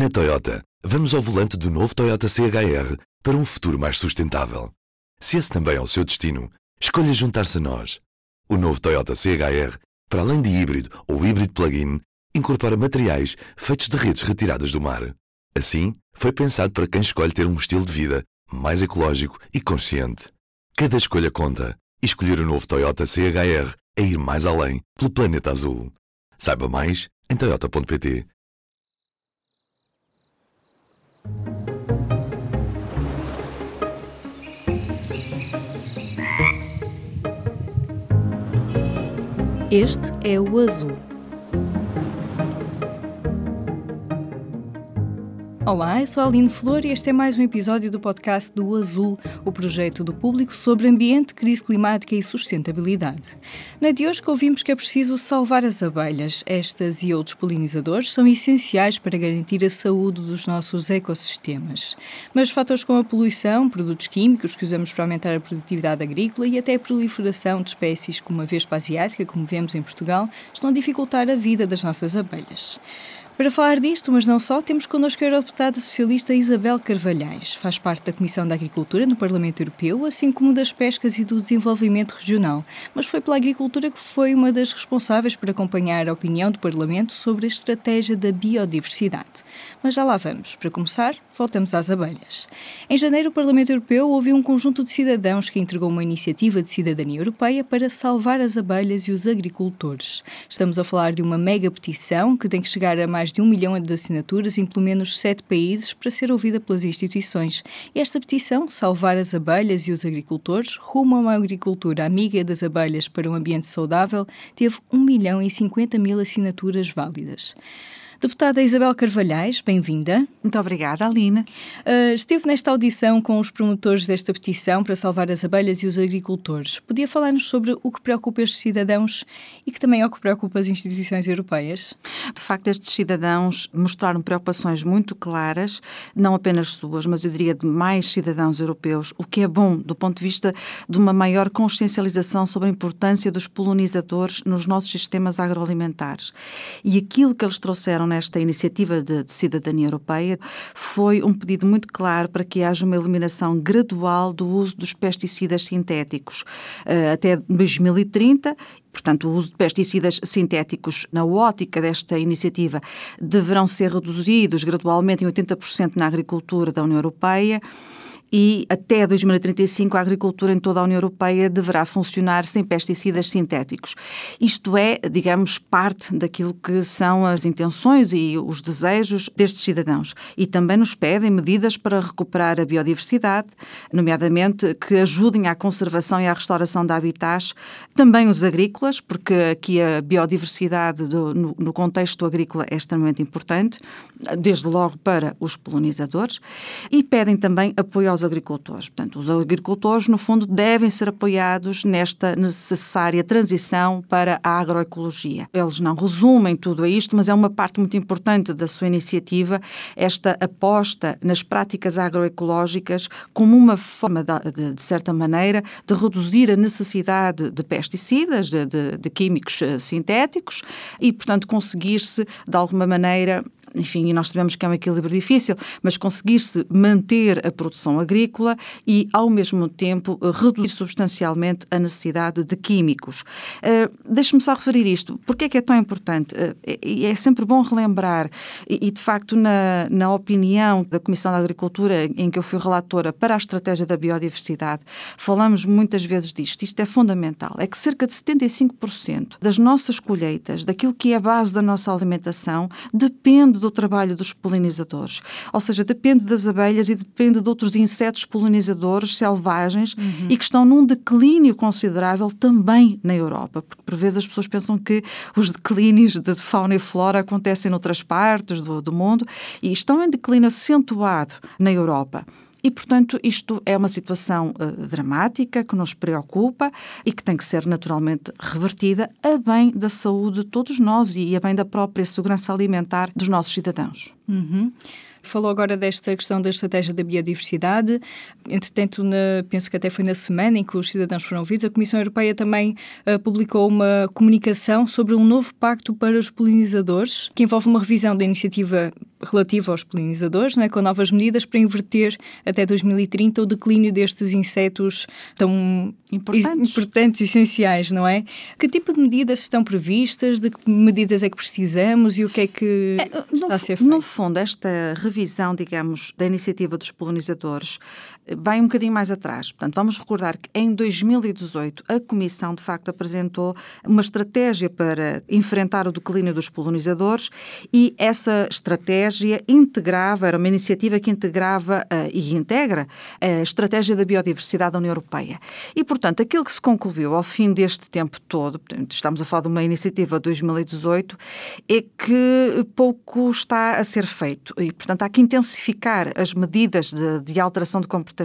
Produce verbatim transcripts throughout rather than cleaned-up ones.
Na Toyota, vamos ao volante do novo Toyota C H R para um futuro mais sustentável. Se esse também é o seu destino, escolha juntar-se a nós. O novo Toyota C H R, para além de híbrido ou híbrido plug-in, incorpora materiais feitos de redes retiradas do mar. Assim, foi pensado para quem escolhe ter um estilo de vida mais ecológico e consciente. Cada escolha conta, e escolher o novo Toyota C H R é ir mais além pelo planeta azul. Saiba mais em toyota ponto pt. Este é o Azul. Olá, eu sou a Aline Flor e este é mais um episódio do podcast do Azul, o projeto do público sobre ambiente, crise climática e sustentabilidade. Na de hoje que ouvimos que é preciso salvar as abelhas. Estas e outros polinizadores são essenciais para garantir a saúde dos nossos ecossistemas. Mas fatores como a poluição, produtos químicos que usamos para aumentar a produtividade agrícola e até a proliferação de espécies como a vespa asiática, como vemos em Portugal, estão a dificultar a vida das nossas abelhas. Para falar disto, mas não só, temos connosco a eurodeputada socialista Isabel Carvalhais. Faz parte da Comissão da Agricultura no Parlamento Europeu, assim como das Pescas e do Desenvolvimento Regional. Mas foi pela agricultura que foi uma das responsáveis por acompanhar a opinião do Parlamento sobre a estratégia da biodiversidade. Mas já lá vamos. Para começar, voltamos às abelhas. Em janeiro, o Parlamento Europeu ouviu um conjunto de cidadãos que entregou uma iniciativa de cidadania europeia para salvar as abelhas e os agricultores. Estamos a falar de uma mega petição que tem que chegar a mais de um milhão de assinaturas em pelo menos sete países para ser ouvida pelas instituições. E esta petição, Salvar as Abelhas e os Agricultores, rumo a uma agricultura amiga das abelhas para um ambiente saudável, teve um milhão e cinquenta mil assinaturas válidas. Deputada Isabel Carvalhais, bem-vinda. Muito obrigada, Aline. Uh, esteve nesta audição com os promotores desta petição para salvar as abelhas e os agricultores. Podia falar-nos sobre o que preocupa estes cidadãos e que também é o que preocupa as instituições europeias? De facto, estes cidadãos mostraram preocupações muito claras, não apenas suas, mas eu diria de mais cidadãos europeus, o que é bom do ponto de vista de uma maior consciencialização sobre a importância dos polinizadores nos nossos sistemas agroalimentares. E aquilo que eles trouxeram nesta iniciativa de, de cidadania europeia foi um pedido muito claro para que haja uma eliminação gradual do uso dos pesticidas sintéticos uh, até dois mil e trinta. Portanto, o uso de pesticidas sintéticos, na ótica desta iniciativa, deverão ser reduzidos gradualmente em oitenta por cento na agricultura da União Europeia. E até dois mil e trinta e cinco a agricultura em toda a União Europeia deverá funcionar sem pesticidas sintéticos. Isto é, digamos, parte daquilo que são as intenções e os desejos destes cidadãos. E também nos pedem medidas para recuperar a biodiversidade, nomeadamente que ajudem à conservação e à restauração de habitats, também os agrícolas, porque aqui a biodiversidade do, no, no contexto agrícola é extremamente importante, desde logo para os polinizadores, e pedem também apoio aos aos agricultores. Portanto, os agricultores, no fundo, devem ser apoiados nesta necessária transição para a agroecologia. Eles não resumem tudo a isto, mas é uma parte muito importante da sua iniciativa, esta aposta nas práticas agroecológicas como uma forma, de, de, de certa maneira, de reduzir a necessidade de pesticidas, de, de, de químicos sintéticos e, portanto, conseguir-se, de alguma maneira, enfim, e nós sabemos que é um equilíbrio difícil, mas conseguir-se manter a produção agrícola e, ao mesmo tempo, reduzir substancialmente a necessidade de químicos. Uh, Deixe-me só referir isto. Porquê é que é tão importante? Uh, é, é sempre bom relembrar, e, e de facto, na, na opinião da Comissão da Agricultura, em que eu fui relatora para a estratégia da biodiversidade, falamos muitas vezes disto. Isto é fundamental. É que cerca de setenta e cinco por cento das nossas colheitas, daquilo que é a base da nossa alimentação, depende do trabalho dos polinizadores. Ou seja, depende das abelhas e depende de outros insetos polinizadores selvagens uhum. e que estão num declínio considerável também na Europa. Porque, por vezes, as pessoas pensam que os declínios de fauna e flora acontecem noutras partes do, do mundo e estão em declínio acentuado na Europa. E, portanto, isto é uma situação uh, dramática que nos preocupa e que tem que ser naturalmente revertida a bem da saúde de todos nós e a bem da própria segurança alimentar dos nossos cidadãos. Uhum. Falou agora desta questão da estratégia da biodiversidade. Entretanto, na, penso que até foi na semana em que os cidadãos foram ouvidos, a Comissão Europeia também uh, publicou uma comunicação sobre um novo pacto para os polinizadores, que envolve uma revisão da iniciativa relativa aos polinizadores, não é, com novas medidas para inverter até dois mil e trinta o declínio destes insetos tão importantes. importantes e essenciais, não é? Que tipo de medidas estão previstas? De que medidas é que precisamos e o que é que é, no, está a ser feito? No fundo, esta revisão, digamos, da iniciativa dos polinizadores vai um bocadinho mais atrás. Portanto, vamos recordar que em dois mil e dezoito a Comissão, de facto, apresentou uma estratégia para enfrentar o declínio dos polinizadores e essa estratégia integrava, era uma iniciativa que integrava uh, e integra a estratégia da biodiversidade da União Europeia. E, portanto, aquilo que se concluiu ao fim deste tempo todo, portanto, estamos a falar de uma iniciativa de dois mil e dezoito, é que pouco está a ser feito. E, portanto, há que intensificar as medidas de, de alteração de comportamentos.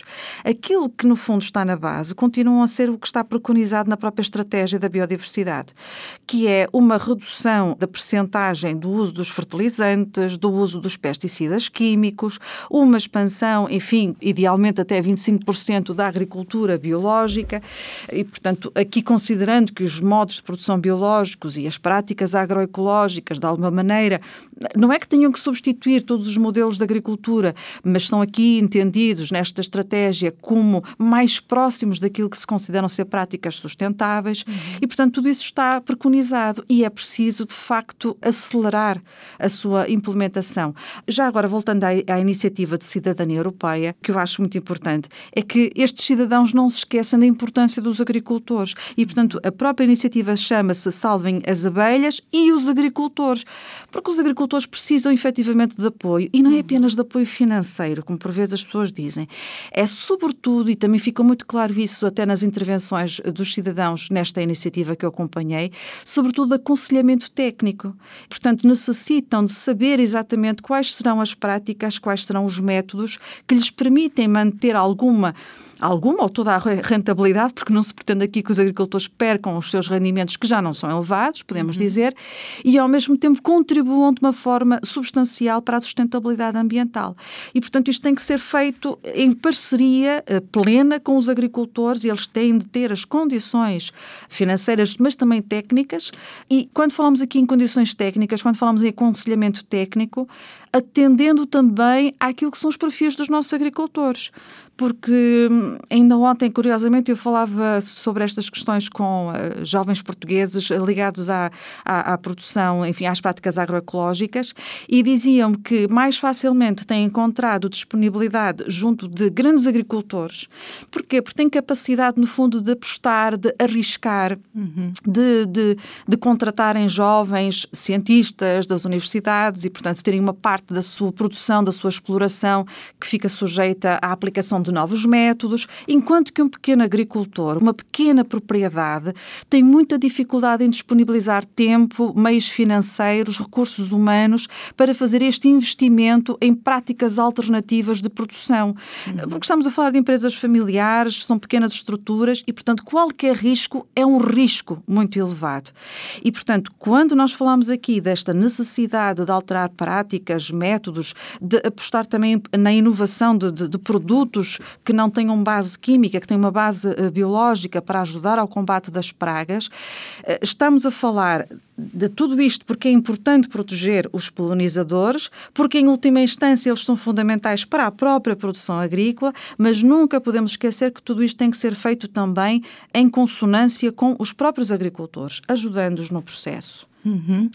Aquilo que, no fundo, está na base continua a ser o que está preconizado na própria estratégia da biodiversidade, que é uma redução da percentagem do uso dos fertilizantes, do uso dos pesticidas químicos, uma expansão, enfim, idealmente até vinte e cinco por cento da agricultura biológica e, portanto, aqui considerando que os modos de produção biológicos e as práticas agroecológicas, de alguma maneira, não é que tenham que substituir todos os modelos de agricultura, mas são aqui entendidos nesta estratégia como mais próximos daquilo que se consideram ser práticas sustentáveis uhum. e, portanto, tudo isso está preconizado e é preciso, de facto, acelerar a sua implementação. Já agora, voltando à, à iniciativa de cidadania europeia, que eu acho muito importante, é que estes cidadãos não se esqueçam da importância dos agricultores e, portanto, a própria iniciativa chama-se Salvem as Abelhas e os Agricultores, porque os agricultores precisam efetivamente de apoio e não é apenas de apoio financeiro, como por vezes as pessoas dizem, é sobretudo, e também ficou muito claro isso até nas intervenções dos cidadãos nesta iniciativa que eu acompanhei, sobretudo aconselhamento técnico. Portanto, necessitam de saber exatamente quais serão as práticas, quais serão os métodos que lhes permitem manter alguma alguma ou toda a rentabilidade, porque não se pretende aqui que os agricultores percam os seus rendimentos que já não são elevados, podemos uhum. dizer, e ao mesmo tempo contribuam de uma forma substancial para a sustentabilidade ambiental. E, portanto, isto tem que ser feito em parceria plena com os agricultores e eles têm de ter as condições financeiras, mas também técnicas. E quando falamos aqui em condições técnicas, quando falamos em aconselhamento técnico, atendendo também àquilo que são os perfis dos nossos agricultores. Porque ainda ontem, curiosamente, eu falava sobre estas questões com uh, jovens portugueses ligados à, à, à produção, enfim, às práticas agroecológicas e diziam-me que mais facilmente têm encontrado disponibilidade junto de grandes agricultores. Porquê? Porque têm capacidade, no fundo, de apostar, de arriscar, uhum. de, de, de contratarem jovens cientistas das universidades e, portanto, terem uma parte da sua produção, da sua exploração que fica sujeita à aplicação de novos métodos, enquanto que um pequeno agricultor, uma pequena propriedade, tem muita dificuldade em disponibilizar tempo, meios financeiros, recursos humanos para fazer este investimento em práticas alternativas de produção. Uhum. Porque estamos a falar de empresas familiares, são pequenas estruturas e, portanto, qualquer risco é um risco muito elevado. E, portanto, quando nós falamos aqui desta necessidade de alterar práticas, métodos, de apostar também na inovação de, de, de produtos que não tenham base química, que tenham uma base uh, biológica para ajudar ao combate das pragas, uh, estamos a falar de tudo isto porque é importante proteger os polinizadores, porque em última instância eles são fundamentais para a própria produção agrícola, mas nunca podemos esquecer que tudo isto tem que ser feito também em consonância com os próprios agricultores, ajudando-os no processo. Uhum.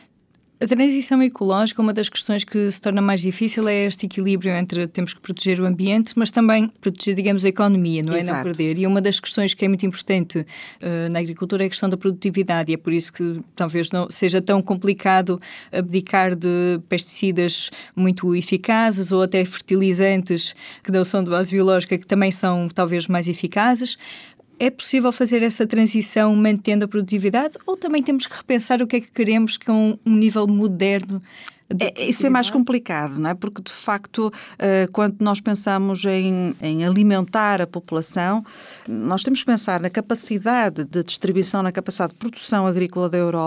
A transição ecológica, uma das questões que se torna mais difícil é este equilíbrio entre temos que proteger o ambiente, mas também proteger, digamos, a economia, não é? Exato. Não perder. E uma das questões que é muito importante uh, na agricultura é a questão da produtividade e é por isso que talvez não seja tão complicado abdicar de pesticidas muito eficazes ou até fertilizantes que não são de base biológica, que também são talvez mais eficazes. É possível fazer essa transição mantendo a produtividade ou também temos que repensar o que é que queremos com um nível moderno? É, isso é mais complicado, não é? Porque, de facto, quando nós pensamos em, em alimentar a população, nós temos que pensar na capacidade de distribuição, na capacidade de produção agrícola da Europa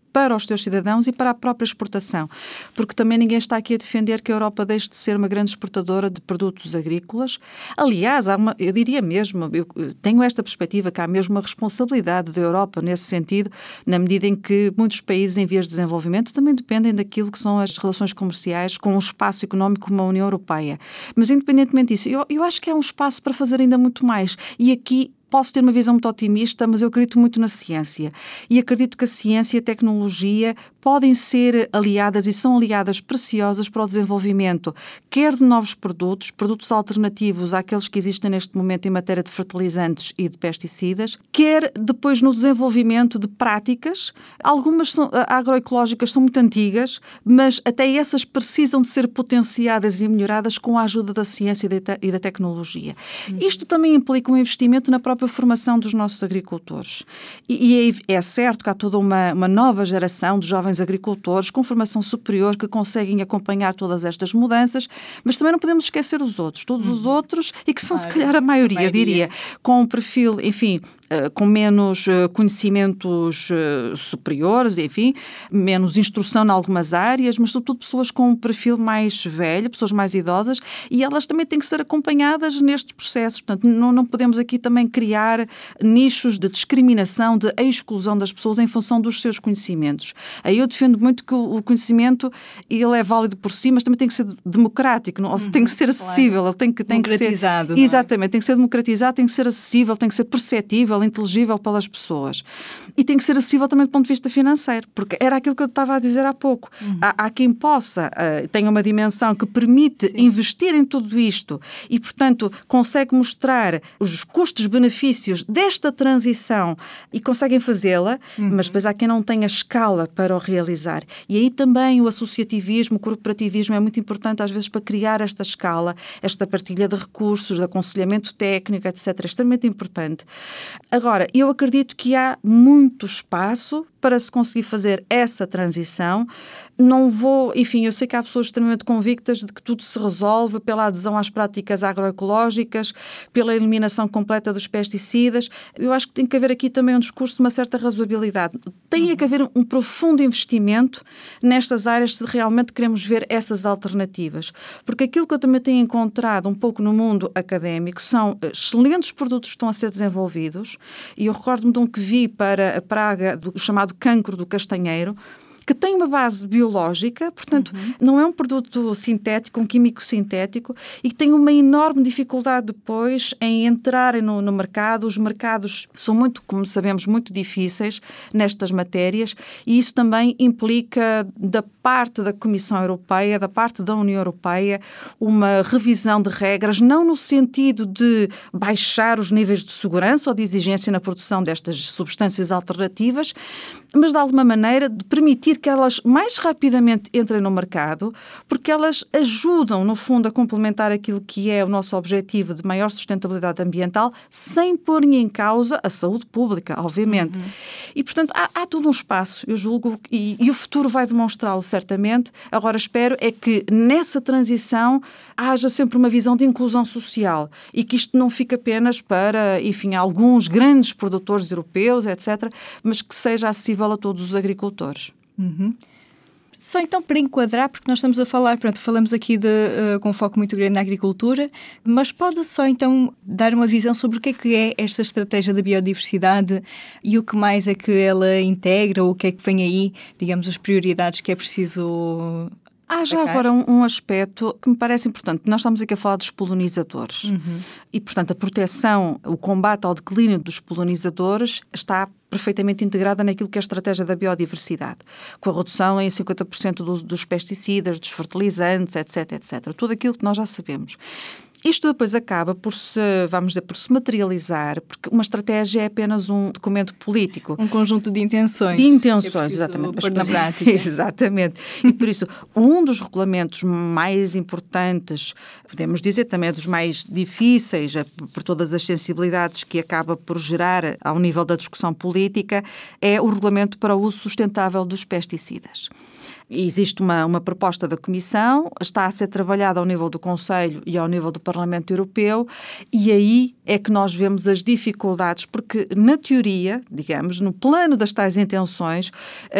para os seus cidadãos e para a própria exportação. Porque também ninguém está aqui a defender que a Europa deixe de ser uma grande exportadora de produtos agrícolas. Aliás, há uma, eu diria mesmo, eu tenho esta perspectiva que há mesmo uma responsabilidade da Europa nesse sentido, na medida em que muitos países em vias de desenvolvimento também dependem daquilo que são as relações comerciais com o espaço económico como a União Europeia. Mas, independentemente disso, eu, eu acho que há um espaço para fazer ainda muito mais. E aqui posso ter uma visão muito otimista, mas eu acredito muito na ciência. E acredito que a ciência e a tecnologia podem ser aliadas e são aliadas preciosas para o desenvolvimento, quer de novos produtos, produtos alternativos àqueles que existem neste momento em matéria de fertilizantes e de pesticidas, quer depois no desenvolvimento de práticas. Algumas são, agroecológicas são muito antigas, mas até essas precisam de ser potenciadas e melhoradas com a ajuda da ciência e da, e da tecnologia. Uhum. Isto também implica um investimento na própria a formação dos nossos agricultores. E, e é certo que há toda uma, uma nova geração de jovens agricultores com formação superior que conseguem acompanhar todas estas mudanças, mas também não podemos esquecer os outros, todos uhum. os outros, e que são, claro, se calhar, a maioria, a maioria, diria, com um perfil, enfim, uh, com menos uh, conhecimentos uh, superiores, enfim, menos instrução em algumas áreas, mas sobretudo pessoas com um perfil mais velho, pessoas mais idosas, e elas também têm que ser acompanhadas nestes processos. Portanto, não, não podemos aqui também criar criar nichos de discriminação, de exclusão das pessoas em função dos seus conhecimentos. Aí eu defendo muito que o conhecimento ele é válido por si, mas também tem que ser democrático, não? Ou seja, tem que ser acessível, claro. ele tem que, tem democratizado. Que ser, exatamente, é? Tem que ser democratizado, tem que ser acessível, tem que ser perceptível, inteligível pelas pessoas. E tem que ser acessível também do ponto de vista financeiro, porque era aquilo que eu estava a dizer há pouco. Uhum. Há, há quem possa, uh, tenha uma dimensão que permite Sim. investir em tudo isto e, portanto, consegue mostrar os custos-benefícios desta transição e conseguem fazê-la, uhum. mas depois há quem não tenha escala para o realizar. E aí também o associativismo, o corporativismo é muito importante às vezes para criar esta escala, esta partilha de recursos, de aconselhamento técnico, etcétera. É extremamente importante. Agora, eu acredito que há muito espaço para se conseguir fazer essa transição. Não vou, enfim, eu sei que há pessoas extremamente convictas de que tudo se resolve pela adesão às práticas agroecológicas, pela eliminação completa dos pesticidas. Eu acho que tem que haver aqui também um discurso de uma certa razoabilidade. Tem que haver um profundo investimento nestas áreas se realmente queremos ver essas alternativas. Porque aquilo que eu também tenho encontrado um pouco no mundo académico são excelentes produtos que estão a ser desenvolvidos, e eu recordo-me de um que vi para a praga do chamado cancro do castanheiro, que tem uma base biológica, portanto, uhum. não é um produto sintético, um químico sintético, e que tem uma enorme dificuldade depois em entrarem no, no mercado. Os mercados são muito, como sabemos, muito difíceis nestas matérias, e isso também implica, da parte da Comissão Europeia, da parte da União Europeia, uma revisão de regras, não no sentido de baixar os níveis de segurança ou de exigência na produção destas substâncias alternativas, mas de alguma maneira de permitir que elas mais rapidamente entrem no mercado, porque elas ajudam, no fundo, a complementar aquilo que é o nosso objetivo de maior sustentabilidade ambiental, sem pôr em causa a saúde pública, obviamente. Uhum. E, portanto, há, há todo um espaço, eu julgo, e, e o futuro vai demonstrá-lo certamente. Agora, espero é que nessa transição haja sempre uma visão de inclusão social e que isto não fique apenas para, enfim, alguns grandes produtores europeus, etcétera, mas que seja acessível a todos os agricultores. Uhum. Só então para enquadrar, porque nós estamos a falar, pronto, falamos aqui de, uh, com um foco muito grande na agricultura, mas pode só então dar uma visão sobre o que é que é esta estratégia da biodiversidade e o que mais é que ela integra, ou o que é que vem aí, digamos, as prioridades que é preciso... Há já agora um, um aspecto que me parece importante. Nós estamos aqui a falar dos polinizadores. Uhum. E, portanto, a proteção, o combate ao declínio dos polinizadores está perfeitamente integrada naquilo que é a estratégia da biodiversidade, com a redução em cinquenta por cento do uso dos pesticidas, dos fertilizantes, etc, etcétera. Tudo aquilo que nós já sabemos. Isto depois acaba por se, vamos dizer, por se materializar, porque uma estratégia é apenas um documento político. Um conjunto de intenções. De intenções, exatamente. Pôr na prática. Exatamente. E por isso, um dos regulamentos mais importantes, podemos dizer também dos mais difíceis, por todas as sensibilidades que acaba por gerar ao nível da discussão política, é o regulamento para o uso sustentável dos pesticidas. Existe uma, uma proposta da Comissão, está a ser trabalhada ao nível do Conselho e ao nível do Parlamento Europeu, e aí é que nós vemos as dificuldades, porque na teoria, digamos, no plano das tais intenções,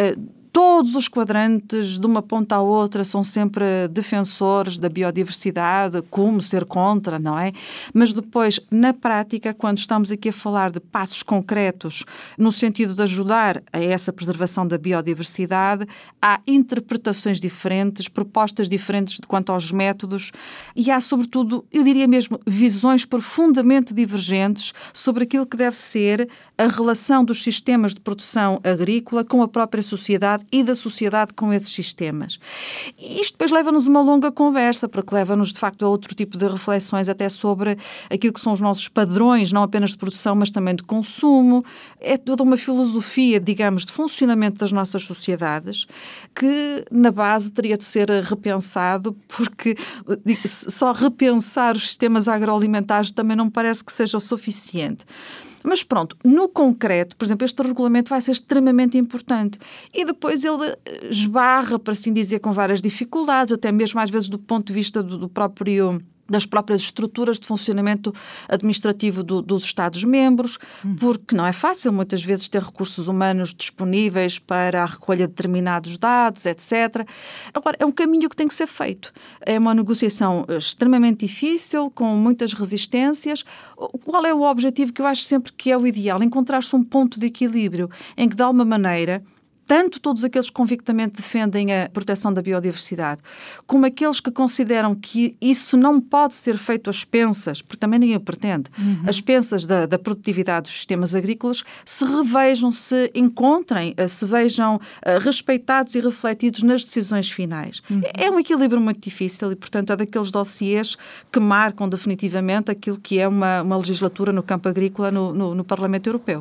todos os quadrantes, de uma ponta à outra, são sempre defensores da biodiversidade, como ser contra, não é? Mas depois, na prática, quando estamos aqui a falar de passos concretos, no sentido de ajudar a essa preservação da biodiversidade, há interpretações diferentes, propostas diferentes quanto aos métodos e há, sobretudo, eu diria mesmo, visões profundamente divergentes sobre aquilo que deve ser a relação dos sistemas de produção agrícola com a própria sociedade e da sociedade com esses sistemas. E isto depois leva-nos uma longa conversa, porque leva-nos, de facto, a outro tipo de reflexões até sobre aquilo que são os nossos padrões, não apenas de produção, mas também de consumo. É toda uma filosofia, digamos, de funcionamento das nossas sociedades que, na base, teria de ser repensado, porque só repensar os sistemas agroalimentares também não me parece que seja o suficiente. Mas pronto, no concreto, por exemplo, este regulamento vai ser extremamente importante e depois ele esbarra, por assim dizer, com várias dificuldades, até mesmo às vezes do ponto de vista do, do próprio... das próprias estruturas de funcionamento administrativo do, dos Estados-membros, porque não é fácil muitas vezes ter recursos humanos disponíveis para a recolha de determinados dados, etcétera. Agora, é um caminho que tem que ser feito. É uma negociação extremamente difícil, com muitas resistências. Qual é o objetivo que eu acho sempre que é o ideal? Encontrar-se um ponto de equilíbrio em que, de alguma maneira, tanto todos aqueles que convictamente defendem a proteção da biodiversidade, como aqueles que consideram que isso não pode ser feito às expensas, porque também ninguém pretende, uhum. às expensas da, da produtividade dos sistemas agrícolas, se revejam, se encontrem, se vejam uh, respeitados e refletidos nas decisões finais. Uhum. É um equilíbrio muito difícil e, portanto, é daqueles dossiês que marcam definitivamente aquilo que é uma, uma legislatura no campo agrícola no, no, no Parlamento Europeu.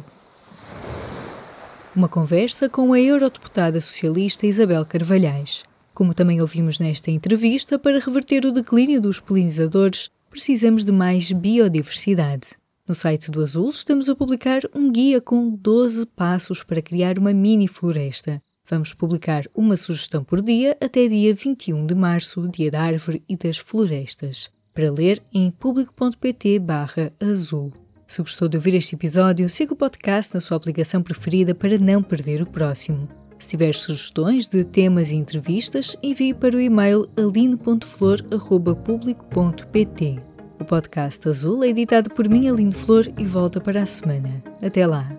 Uma conversa com a eurodeputada socialista Isabel Carvalhais. Como também ouvimos nesta entrevista, para reverter o declínio dos polinizadores, precisamos de mais biodiversidade. No site do Azul estamos a publicar um guia com doze passos para criar uma mini-floresta. Vamos publicar uma sugestão por dia até dia vinte e um de março, dia da árvore e das florestas. Para ler em público.pt barra azul. Se gostou de ouvir este episódio, siga o podcast na sua aplicação preferida para não perder o próximo. Se tiver sugestões de temas e entrevistas, envie para o e-mail aline ponto flor arroba público ponto pt. O podcast Azul é editado por mim, Aline Flor, e volta para a semana. Até lá!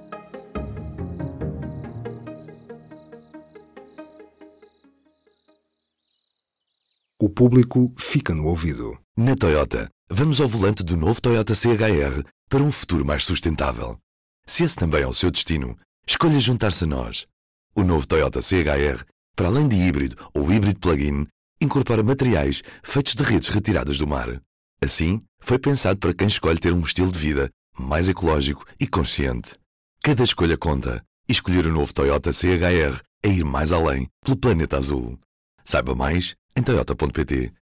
O público fica no ouvido. Na Toyota, vamos ao volante do novo Toyota C H R para um futuro mais sustentável. Se esse também é o seu destino, escolha juntar-se a nós. O novo Toyota C H R, para além de híbrido ou híbrido plug-in, incorpora materiais feitos de redes retiradas do mar. Assim, foi pensado para quem escolhe ter um estilo de vida mais ecológico e consciente. Cada escolha conta, e escolher o novo Toyota C H R é ir mais além pelo planeta azul. Saiba mais em toyota ponto pt.